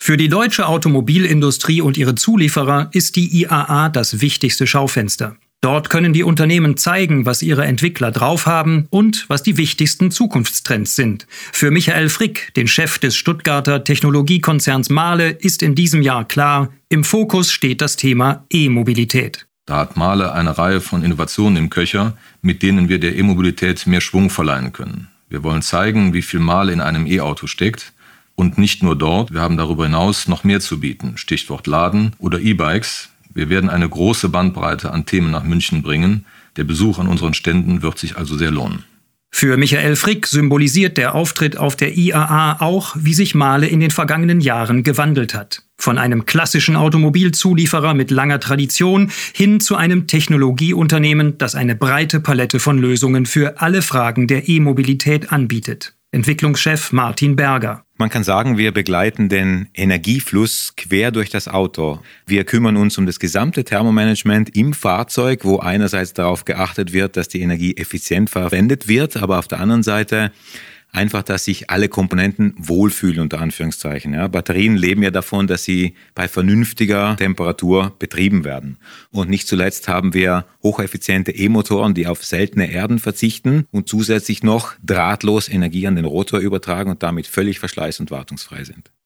Für die deutsche Automobilindustrie und ihre Zulieferer ist die IAA das wichtigste Schaufenster. Dort können die Unternehmen zeigen, was ihre Entwickler drauf haben und was die wichtigsten Zukunftstrends sind. Für Michael Frick, den Chef des Stuttgarter Technologiekonzerns Mahle, ist in diesem Jahr klar, im Fokus steht das Thema E-Mobilität. Da hat Mahle eine Reihe von Innovationen im Köcher, mit denen wir der E-Mobilität mehr Schwung verleihen können. Wir wollen zeigen, wie viel Mahle in einem E-Auto steckt. Und nicht nur dort, wir haben darüber hinaus noch mehr zu bieten. Stichwort Laden oder E-Bikes. Wir werden eine große Bandbreite an Themen nach München bringen. Der Besuch an unseren Ständen wird sich also sehr lohnen. Für Michael Frick symbolisiert der Auftritt auf der IAA auch, wie sich Mahle in den vergangenen Jahren gewandelt hat. Von einem klassischen Automobilzulieferer mit langer Tradition hin zu einem Technologieunternehmen, das eine breite Palette von Lösungen für alle Fragen der E-Mobilität anbietet. Entwicklungschef Martin Berger. Man kann sagen, wir begleiten den Energiefluss quer durch das Auto. Wir kümmern uns um das gesamte Thermomanagement im Fahrzeug, wo einerseits darauf geachtet wird, dass die Energie effizient verwendet wird, aber auf der anderen Seite einfach, dass sich alle Komponenten wohlfühlen, unter Anführungszeichen. Ja, Batterien leben ja davon, dass sie bei vernünftiger Temperatur betrieben werden. Und nicht zuletzt haben wir hocheffiziente E-Motoren, die auf seltene Erden verzichten und zusätzlich noch drahtlos Energie an den Rotor übertragen und damit völlig verschleiß- und wartungsfrei sind.